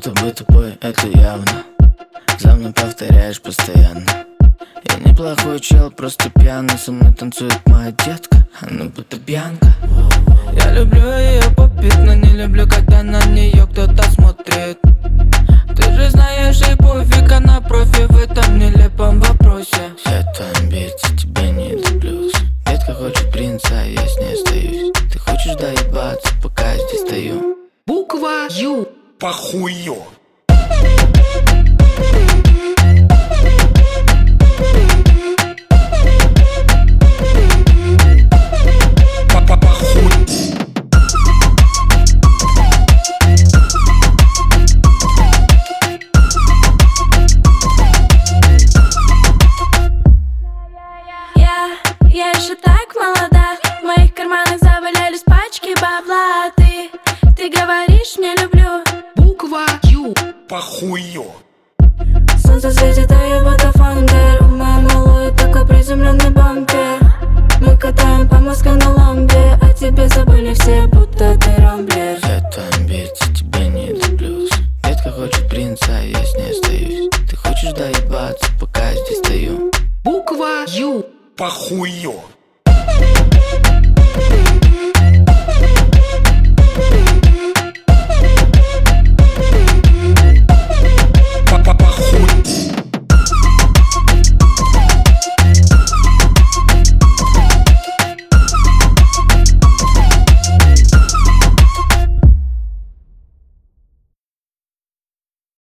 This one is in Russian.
будто бы тупой, это явно. За мной повторяешь постоянно. Я неплохой чел, просто пьяный. Со мной танцует моя детка, она будто пьянка. Я люблю ее попить, но не люблю, когда на нее кто-то смотрит. Ты же знаешь, и пофиг, она профи в этом нелепом вопросе. Это амбиции, тебе не до плюс. Детка хочет принца, а я с ней остаюсь. Ты хочешь доебаться, пока я здесь стою. Буква Ю. Похую. Я еще так молода, в моих карманах завалялись пачки бабла. Ты говоришь, не люблю. Буква Ю. Похую. Солнце светит, а я будто фандер. У моей малой такой приземленный бампер. Мы катаем по Москве на ламбе, а тебе забыли все, будто ты рамблер. Это амбиции, тебе не до плюс. Детка хочет принца, а я с ней остаюсь. Ты хочешь доебаться, пока я здесь стою. Буква Ю. Похую.